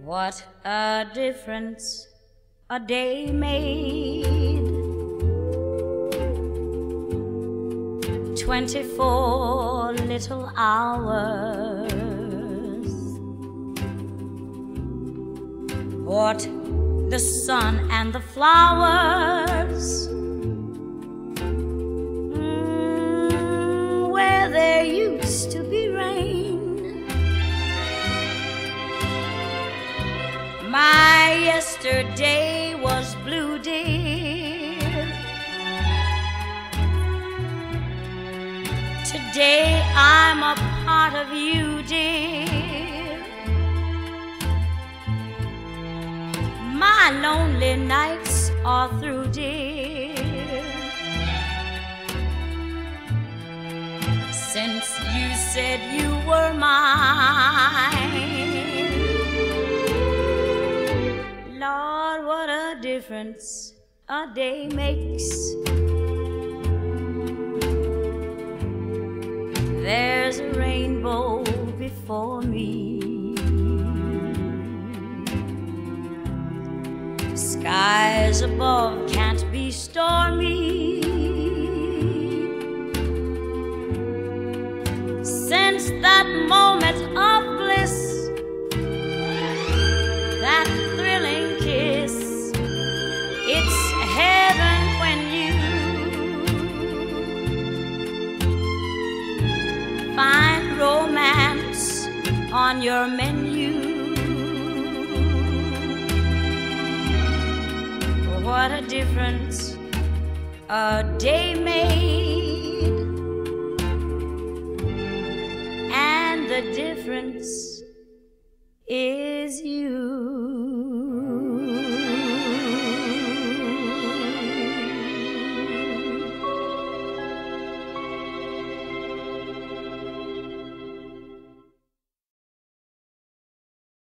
What a difference a day made. 24 little hours. What the sun and the flowers, where there used to be rain. My yesterday was blue, dear. Today I'm a part of you, dear. My lonely nights are through, dear, since you said you were mine. Lord, what a difference a day makes. There's a rainbow before me. Skies above can't be stormy. Since that moment of bliss, that thrilling kiss, it's heaven when you find romance on your menu. What a difference a day made, and the difference is you.